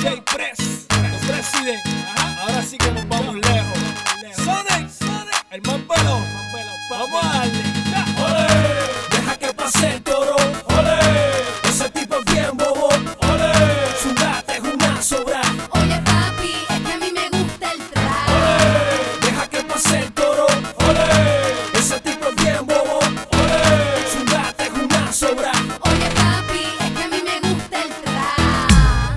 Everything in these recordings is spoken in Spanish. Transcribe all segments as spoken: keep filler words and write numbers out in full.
J-Press, los President. Ahora sí que nos vamos lejos. Sonic, el más veloz. Vamos a darle. ¡Olé! Deja que pase el toro. ¡Olé! Ese tipo es bien bobo. ¡Olé! Su gata es una sobra. Oye papi, es que a mí me gusta el trap. ¡Olé! Deja que pase el toro. ¡Olé! Ese tipo es bien bobo. ¡Olé! Su gata es una sobra. Oye papi, es que a mí me gusta el trap.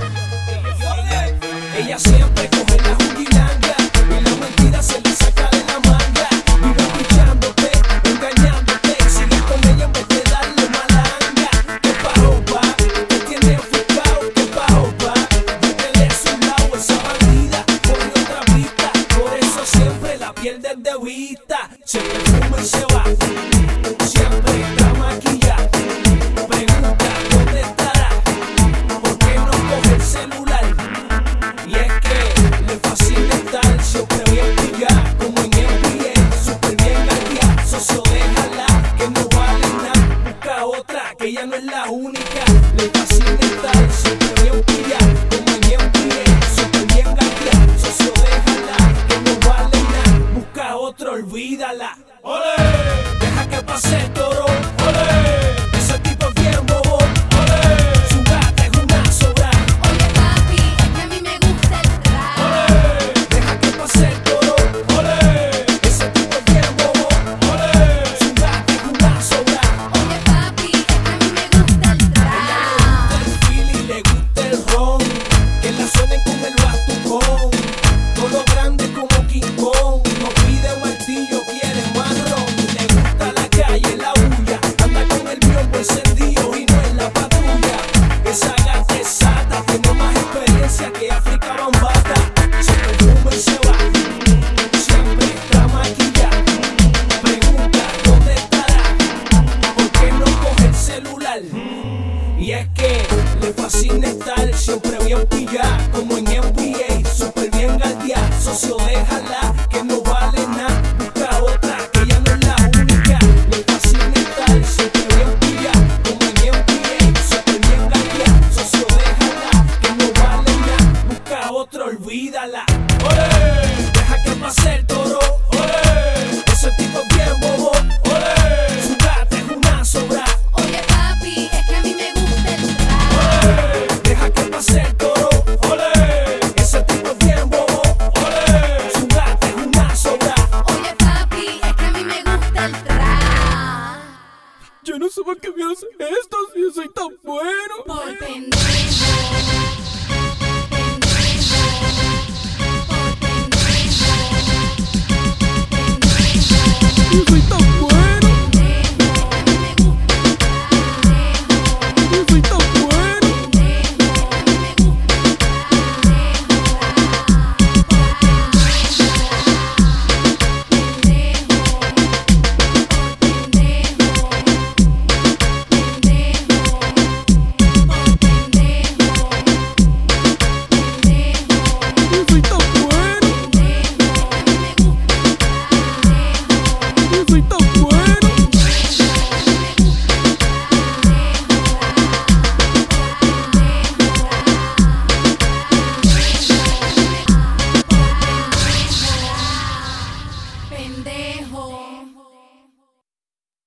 Ella siempre coge la jugilanga y la mentira se le saca de la manga. Vive pichándote, engañándote. Sigue con ella en vez de darle malanga. Que pa' opa, te tiene enfocado. Que pa' opa, métele a su lado esa bandida. Pone otra pista, por eso siempre la pierde de vista. Se perfuma y se va, siempre está maquillada. Pregunta dónde estará, por qué no coge el celular. Y es que le fascina estar siempre bien pillada, como en N B A, súper bien guardia. Socio, déjala, que no vale nada. Busca otra, que ella no es la única. Le fascina estar siempre bien pillada, como en N B A, súper bien guardia. Socio, déjala, que no vale nada. Busca otra, olvídala. ¡Olé! Deja que pase el toro. ¡Olé! Ese tipo es bien bobo. ¡Olé! Su gata es una sobra. Oye papi, es que a mí me gusta el trap. ¡Olé! Deja que pase el toro. ¡Olé! Ese tipo es bien bobo. ¡Olé! Su gata es una sobra. Oye papi, es que a mí me gusta el trap. El Philly le gusta el ron, que la suenen con el batucón. Todo grande como King Kong. No pide martillo, quiere marrón. Le gusta la calle, la bulla. Anda con el biombo encendido y no es la patrulla. Esa gata es sata, tiene más experiencia que África Bambata. Se perfuma y se va, siempre está maquillada. Pregunta dónde estará, por qué no coge el celular. Y es que le fascina estar siempre bien pillada, como en N B A, súper bien guardia. Socio,